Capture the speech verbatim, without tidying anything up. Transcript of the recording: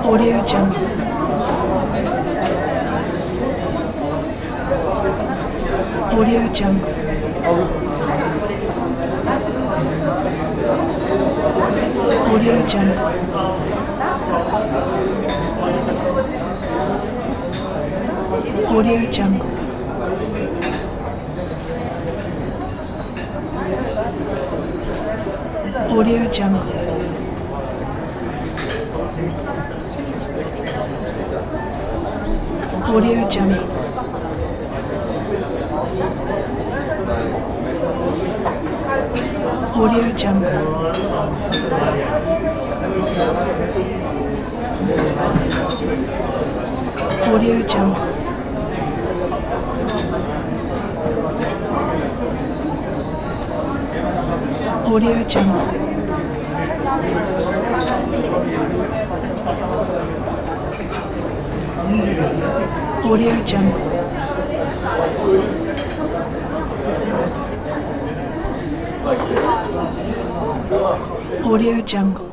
Audio Jungle. Audio Jungle. Audio Jungle. Audio Jungle. Audio Jungle. Audio Jungle. Audio Jungle. Audio Jungle. Audio Jungle. Audio Jungle. Audio Jungle.